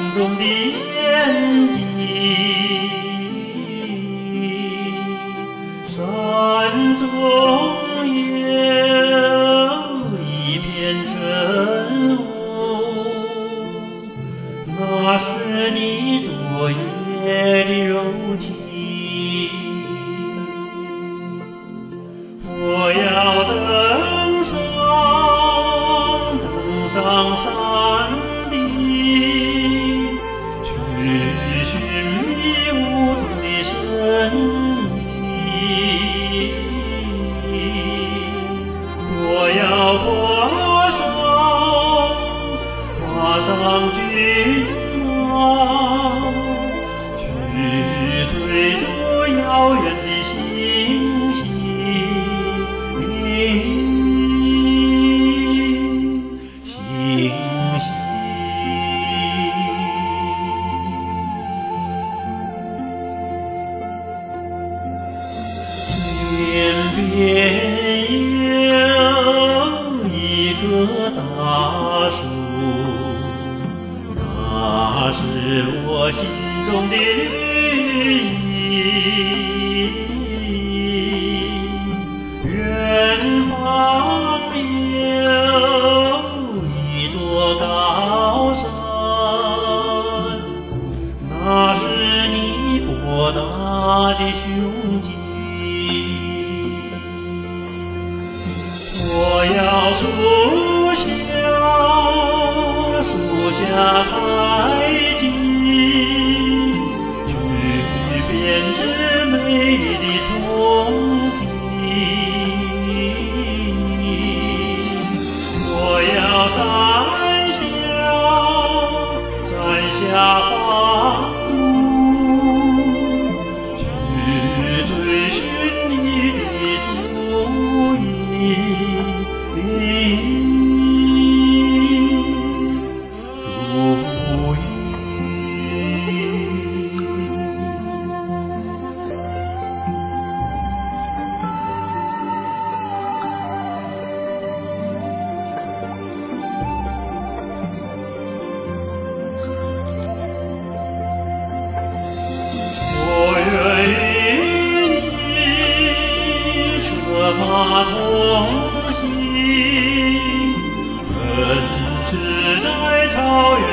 中的眼睛。山中有一片晨雾，那是你昨夜的柔情。我要登上山顶，去寻觅雾中的身影。我要跨上骏马，去追逐遥远的星星。天边有一棵大树，那是我心中的绿荫。远方有一座高山，那是你博大的胸襟。我要树下采集，去编织美丽的憧憬。我要山下放牧，去追寻你的足印。我愿与你车马同行，奔驰在草原。